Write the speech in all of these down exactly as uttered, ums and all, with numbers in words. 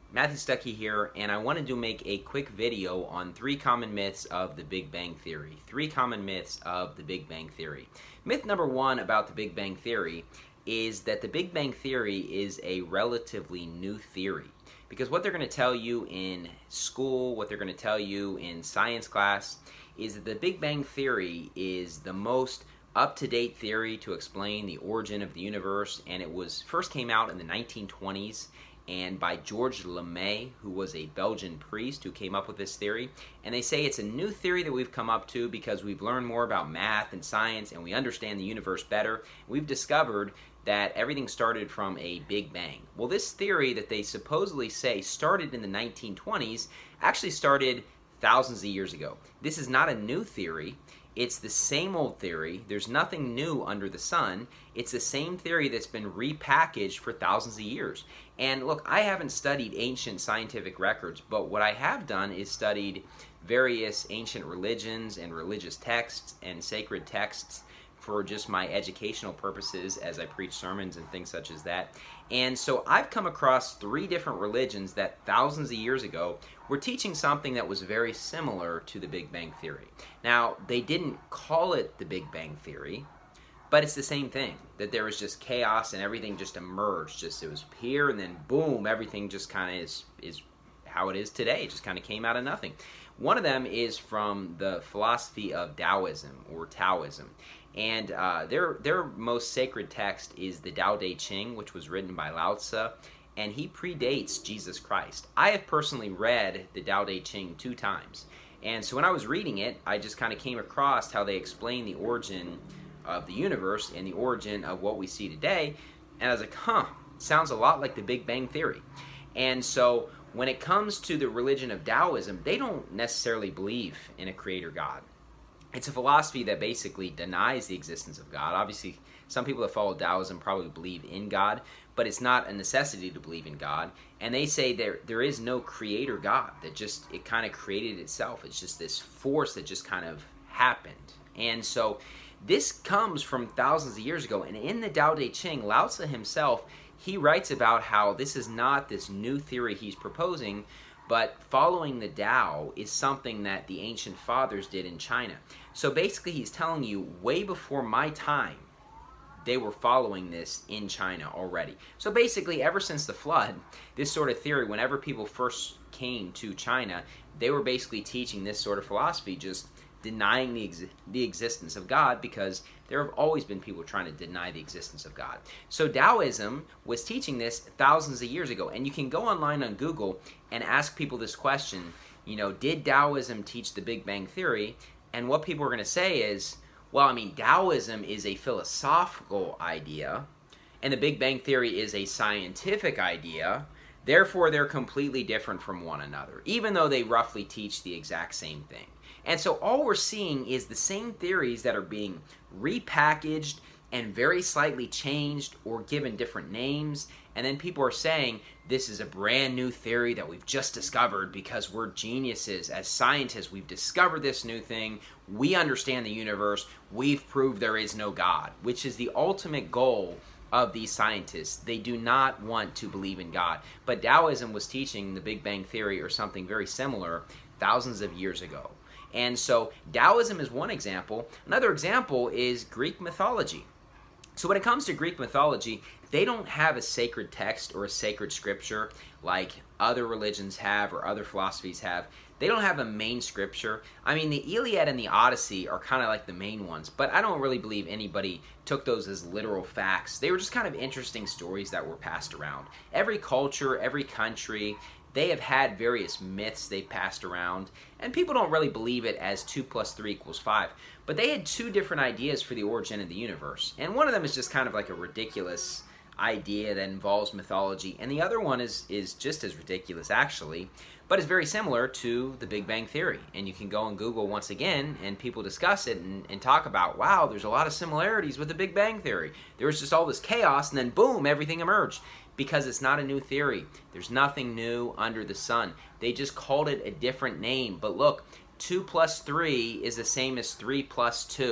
Matthew Stuckey here, and I wanted to make a quick video on three common myths of the Big Bang Theory. Three common myths of the Big Bang Theory. Myth number one about the Big Bang Theory is that the Big Bang Theory is a relatively new theory. Because what they're going to tell you in school, what they're going to tell you in science class, is that the Big Bang Theory is the most up-to-date theory to explain the origin of the universe, and it was first came out in the nineteen twenties. And by Georges Lemay, who was a Belgian priest who came up with this theory. And they say it's a new theory that we've come up to because we've learned more about math and science and we understand the universe better. We've discovered that everything started from a Big Bang. Well, this theory that they supposedly say started in the nineteen twenties actually started thousands of years ago. This is not a new theory. It's the same old theory. There's nothing new under the sun. It's the same theory that's been repackaged for thousands of years. And look, I haven't studied ancient scientific records, but what I have done is studied various ancient religions and religious texts and sacred texts for just my educational purposes as I preach sermons and things such as that. And so I've come across three different religions that thousands of years ago were teaching something that was very similar to the Big Bang Theory. Now, they didn't call it the Big Bang Theory, but it's the same thing, that there was just chaos and everything just emerged. Just it was here and then boom, everything just kind of is, is how it is today. It just kind of came out of nothing. One of them is from the philosophy of Taoism or Taoism. And uh, their their most sacred text is the Tao Te Ching, which was written by Lao Tzu, and he predates Jesus Christ. I have personally read the Tao Te Ching two times. And so when I was reading it, I just kind of came across how they explain the origin of the universe and the origin of what we see today. And I was like, huh, sounds a lot like the Big Bang Theory. And so when it comes to the religion of Taoism, they don't necessarily believe in a creator God. It's a philosophy that basically denies the existence of God. Obviously, some people that follow Taoism probably believe in God, but it's not a necessity to believe in God. And they say there there is no creator God, that just, it kind of created itself. It's just this force that just kind of happened. And so this comes from thousands of years ago. And in the Tao Te Ching, Lao Tzu himself, he writes about how this is not this new theory he's proposing, but following the Tao is something that the ancient fathers did in China. So basically he's telling you, way before my time, they were following this in China already. So basically, ever since the flood, this sort of theory, whenever people first came to China, they were basically teaching this sort of philosophy, just denying the, ex the existence of God, because there have always been people trying to deny the existence of God. So Taoism was teaching this thousands of years ago, and you can go online on Google and ask people this question, you know, did Taoism teach the Big Bang Theory? And what people are going to say is, well, I mean, Taoism is a philosophical idea, and the Big Bang Theory is a scientific idea, therefore they're completely different from one another, even though they roughly teach the exact same thing. And so all we're seeing is the same theories that are being repackaged and very slightly changed or given different names, and then people are saying this is a brand new theory that we've just discovered because we're geniuses. As scientists, we've discovered this new thing, we understand the universe, we've proved there is no God, which is the ultimate goal of these scientists. They do not want to believe in God. But Taoism was teaching the Big Bang Theory or something very similar thousands of years ago. And so Taoism is one example. Another example is Greek mythology. So when it comes to Greek mythology, they don't have a sacred text or a sacred scripture like other religions have or other philosophies have. They don't have a main scripture. I mean, the Iliad and the Odyssey are kind of like the main ones, but I don't really believe anybody took those as literal facts. They were just kind of interesting stories that were passed around. Every culture, every country, they have had various myths they've passed around, and people don't really believe it as two plus three equals five. But they had two different ideas for the origin of the universe, and one of them is just kind of like a ridiculous idea that involves mythology, and the other one is, is just as ridiculous, actually, but it's very similar to the Big Bang Theory. And you can go on Google once again, and people discuss it and, and talk about, wow, there's a lot of similarities with the Big Bang Theory. There was just all this chaos, and then boom, everything emerged. Because it's not a new theory. There's nothing new under the sun. They just called it a different name. But look, two plus three is the same as three plus two.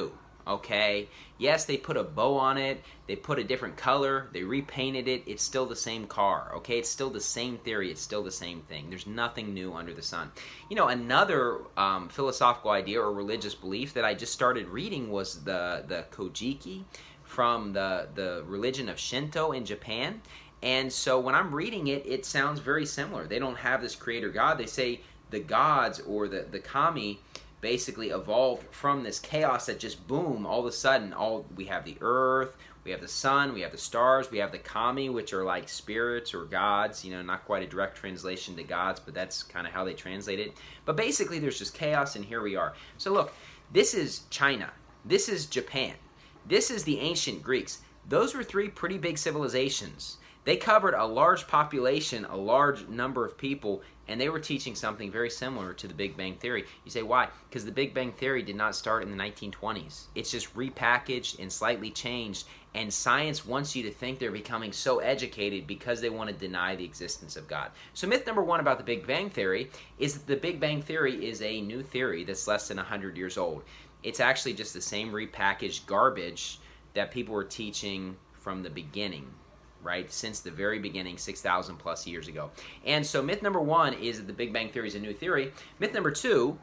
okay? Yes, they put a bow on it, they put a different color, they repainted it, it's still the same car, okay? It's still the same theory, it's still the same thing. There's nothing new under the sun. You know, another um, philosophical idea or religious belief that I just started reading was the, the Kojiki from the, the religion of Shinto in Japan. And so when I'm reading it, it sounds very similar. They don't have this creator God. They say the gods or the, the kami basically evolved from this chaos that just boom, all of a sudden, all we have the earth, we have the sun, we have the stars, we have the kami, which are like spirits or gods, you know, not quite a direct translation to gods, but that's kind of how they translate it. But basically there's just chaos, and here we are. So look, this is China, this is Japan, this is the ancient Greeks. Those were three pretty big civilizations. They covered a large population, a large number of people, and they were teaching something very similar to the Big Bang Theory. You say, why? Because the Big Bang Theory did not start in the nineteen twenties. It's just repackaged and slightly changed, and science wants you to think they're becoming so educated because they want to deny the existence of God. So myth number one about the Big Bang Theory is that the Big Bang Theory is a new theory that's less than one hundred years old. It's actually just the same repackaged garbage that people were teaching from the beginning, right? Since the very beginning, six thousand plus years ago. And so myth number one is that the Big Bang Theory is a new theory. Myth number two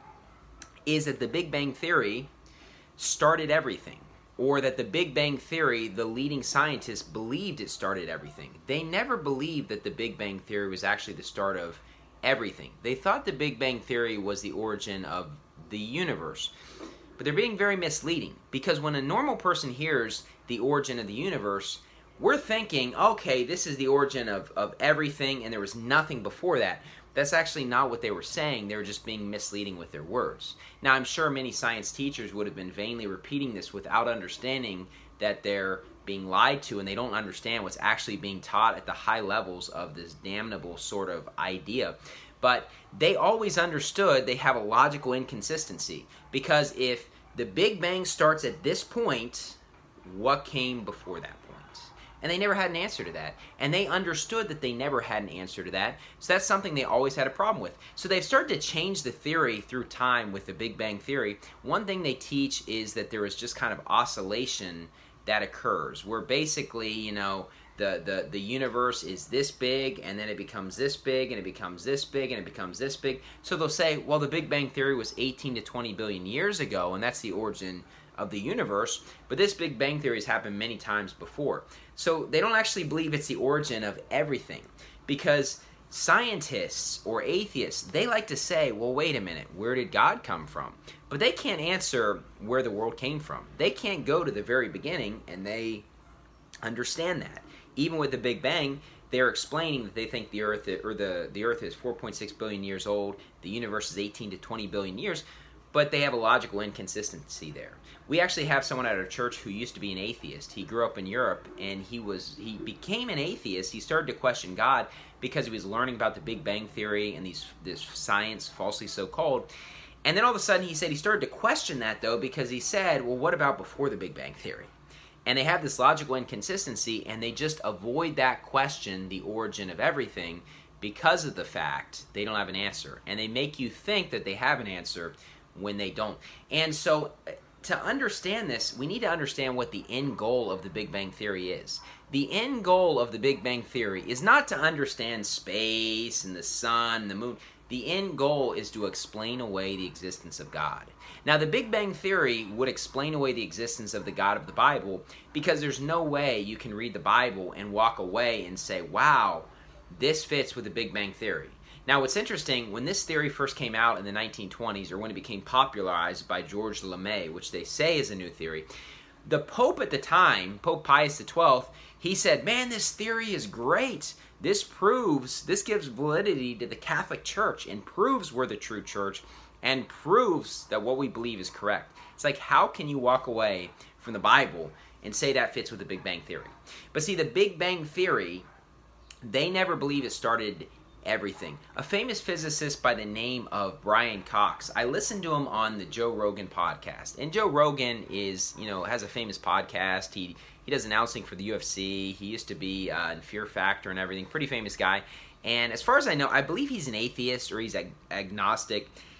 is that the Big Bang Theory started everything, or that the Big Bang Theory, the leading scientists believed it started everything. They never believed that the Big Bang Theory was actually the start of everything. They thought the Big Bang Theory was the origin of the universe. But they're being very misleading, because when a normal person hears the origin of the universe, we're thinking, okay, this is the origin of, of everything, and there was nothing before that. That's actually not what they were saying. They were just being misleading with their words. Now, I'm sure many science teachers would have been vainly repeating this without understanding that they're being lied to, and they don't understand what's actually being taught at the high levels of this damnable sort of idea. But they always understood they have a logical inconsistency, because if the Big Bang starts at this point, what came before that point? And they never had an answer to that. And they understood that they never had an answer to that. So that's something they always had a problem with. So they've started to change the theory through time with the Big Bang Theory. One thing they teach is that there is just kind of oscillation that occurs, where basically, you know, the, the, the universe is this big, and then it becomes this big, and it becomes this big, and it becomes this big. So they'll say, well, the Big Bang Theory was eighteen to twenty billion years ago, and that's the origin of the universe, but this Big Bang Theory has happened many times before. So they don't actually believe it's the origin of everything, because scientists or atheists, they like to say, well, wait a minute, where did God come from? But they can't answer where the world came from. They can't go to the very beginning, and they understand that. Even with the Big Bang, they're explaining that they think the Earth, or the, the Earth is four point six billion years old, the universe is eighteen to twenty billion years, but they have a logical inconsistency there. We actually have someone at our church who used to be an atheist. He grew up in Europe, and he was he became an atheist. He started to question God because he was learning about the Big Bang Theory and these this science, falsely so-called. And then all of a sudden he said he started to question that, though, because he said, well, what about before the Big Bang Theory? And they have this logical inconsistency, and they just avoid that question, the origin of everything, because of the fact they don't have an answer. And they make you think that they have an answer when they don't. And so to understand this, we need to understand what the end goal of the Big Bang Theory is. The end goal of the Big Bang Theory is not to understand space and the sun and the moon. The end goal is to explain away the existence of God. Now, the Big Bang Theory would explain away the existence of the God of the Bible, because there's no way you can read the Bible and walk away and say, wow, this fits with the Big Bang Theory. Now, what's interesting, when this theory first came out in the nineteen twenties, or when it became popularized by George LeMay, which they say is a new theory, the Pope at the time, Pope Pius the twelfth, he said, man, this theory is great. This proves, this gives validity to the Catholic Church and proves we're the true church and proves that what we believe is correct. It's like, how can you walk away from the Bible and say that fits with the Big Bang Theory? But see, the Big Bang Theory, they never believe it started everything. A famous physicist by the name of Brian Cox, I listened to him on the Joe Rogan podcast. And Joe Rogan is, you know, has a famous podcast. He he does announcing for the U F C. He used to be uh, in Fear Factor and everything. Pretty famous guy. And as far as I know, I believe he's an atheist or he's ag- agnostic.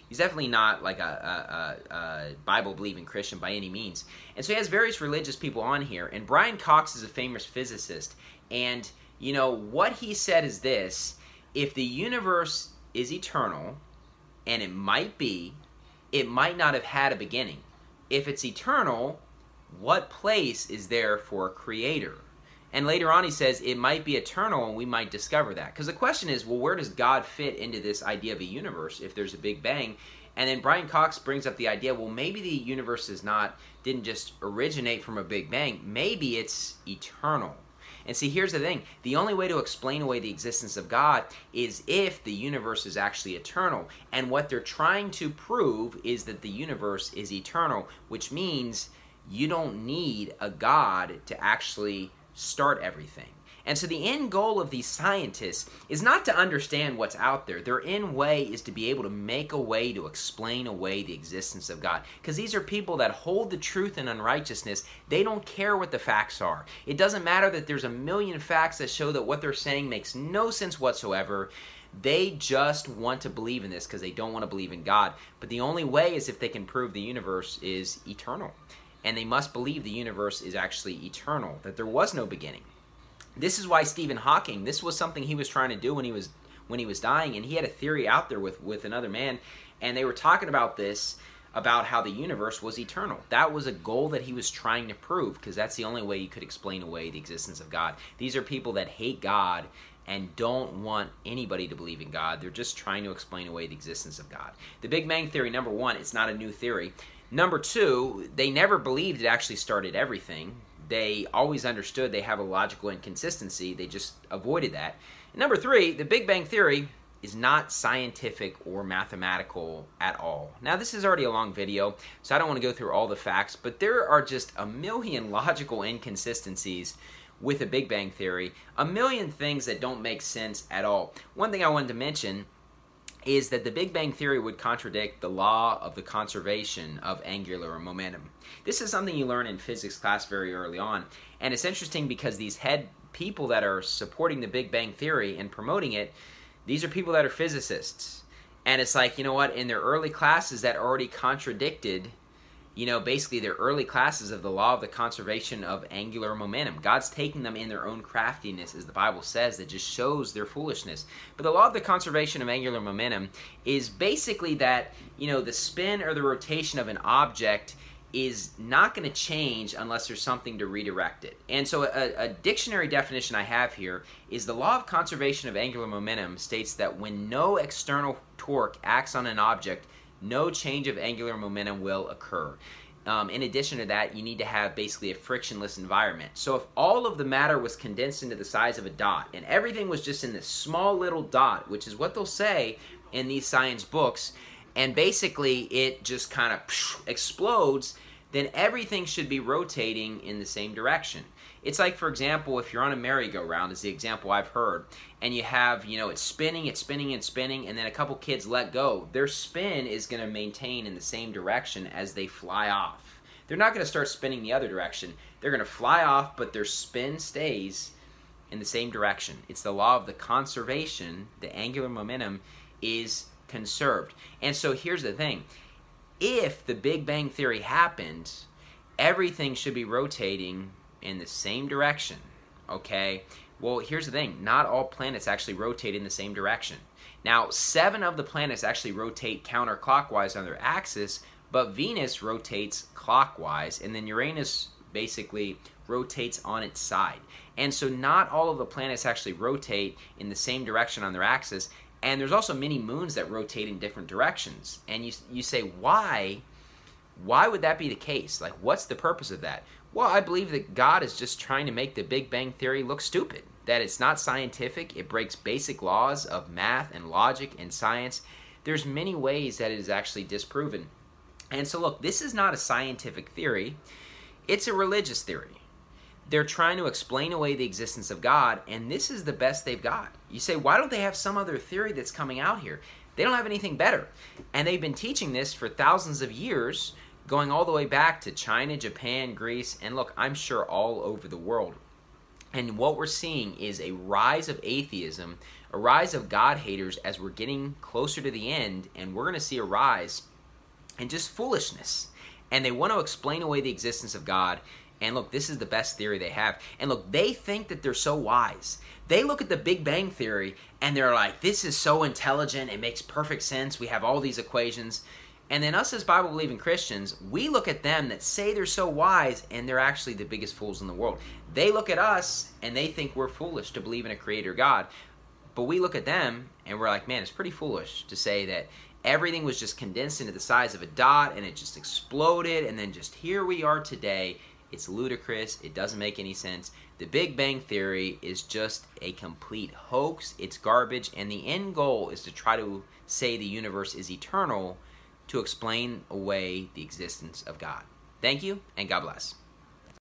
He's definitely not like a, a, a, a Bible-believing Christian by any means. And so he has various religious people on here. And Brian Cox is a famous physicist. And, you know, what he said is this: if the universe is eternal, and it might be, it might not have had a beginning. If it's eternal, what place is there for a creator? And later on he says it might be eternal and we might discover that. Because the question is, well, where does God fit into this idea of a universe if there's a Big Bang? And then Brian Cox brings up the idea, well, maybe the universe is not, didn't just originate from a Big Bang. Maybe it's eternal. And see, here's the thing. The only way to explain away the existence of God is if the universe is actually eternal. And what they're trying to prove is that the universe is eternal, which means you don't need a God to actually start everything. And so the end goal of these scientists is not to understand what's out there. Their end way is to be able to make a way to explain away the existence of God. Because these are people that hold the truth in unrighteousness. They don't care what the facts are. It doesn't matter that there's a million facts that show that what they're saying makes no sense whatsoever. They just want to believe in this because they don't want to believe in God. But the only way is if they can prove the universe is eternal. And they must believe the universe is actually eternal, that there was no beginning. This is why Stephen Hawking, this was something he was trying to do when he was when he was dying, and he had a theory out there with, with another man, and they were talking about this, about how the universe was eternal. That was a goal that he was trying to prove, because that's the only way you could explain away the existence of God. These are people that hate God and don't want anybody to believe in God. They're just trying to explain away the existence of God. The Big Bang Theory, number one, it's not a new theory. Number two, they never believed it actually started everything. They always understood they have a logical inconsistency. They just avoided that. And number three, the Big Bang Theory is not scientific or mathematical at all. Now, this is already a long video, so I don't want to go through all the facts, but there are just a million logical inconsistencies with the Big Bang Theory, a million things that don't make sense at all. One thing I wanted to mention is that the Big Bang Theory would contradict the law of the conservation of angular momentum. This is something you learn in physics class very early on, and it's interesting because these head people that are supporting the Big Bang Theory and promoting it, these are people that are physicists. And it's like, you know what, in their early classes that already contradicted, you know, basically their early classes of the law of the conservation of angular momentum. God's taking them in their own craftiness, as the Bible says, that just shows their foolishness. But the law of the conservation of angular momentum is basically that, you know, the spin or the rotation of an object is not going to change unless there's something to redirect it. And so a, a dictionary definition I have here is the law of conservation of angular momentum states that when no external torque acts on an object, no change of angular momentum will occur. Um, in addition to that, you need to have basically a frictionless environment. So if all of the matter was condensed into the size of a dot, and everything was just in this small little dot, which is what they'll say in these science books, and basically it just kind of explodes, then everything should be rotating in the same direction. It's like, for example, if you're on a merry-go-round, is the example I've heard, and you have, you know, it's spinning, it's spinning and spinning, and then a couple kids let go. Their spin is going to maintain in the same direction as they fly off. They're not going to start spinning the other direction. They're going to fly off, but their spin stays in the same direction. It's the law of the conservation. The angular momentum is conserved. And so here's the thing. If the Big Bang Theory happened, everything should be rotating in the same direction, okay? Well, here's the thing. Not all planets actually rotate in the same direction. Now, seven of the planets actually rotate counterclockwise on their axis, but Venus rotates clockwise, and then Uranus basically rotates on its side. And so not all of the planets actually rotate in the same direction on their axis, and there's also many moons that rotate in different directions. And you, you say, why? Why would that be the case? Like, what's the purpose of that? Well, I believe that God is just trying to make the Big Bang Theory look stupid. That it's not scientific. It breaks basic laws of math and logic and science. There's many ways that it is actually disproven. And so look, this is not a scientific theory. It's a religious theory. They're trying to explain away the existence of God, and this is the best they've got. You say, why don't they have some other theory that's coming out here? They don't have anything better. And they've been teaching this for thousands of years, going all the way back to China, Japan, Greece, and look, I'm sure all over the world. And what we're seeing is a rise of atheism, a rise of God haters as we're getting closer to the end, and we're going to see a rise in just foolishness. And they want to explain away the existence of God. And look, this is the best theory they have. And look, they think that they're so wise. They look at the Big Bang Theory and they're like, this is so intelligent. It makes perfect sense. We have all these equations. And then us as Bible-believing Christians, we look at them that say they're so wise, and they're actually the biggest fools in the world. They look at us and they think we're foolish to believe in a creator God. But we look at them and we're like, man, it's pretty foolish to say that everything was just condensed into the size of a dot and it just exploded, and then just here we are today. It's ludicrous. It doesn't make any sense. The Big Bang Theory is just a complete hoax. It's garbage, and the end goal is to try to say the universe is eternal to explain away the existence of God. Thank you, and God bless.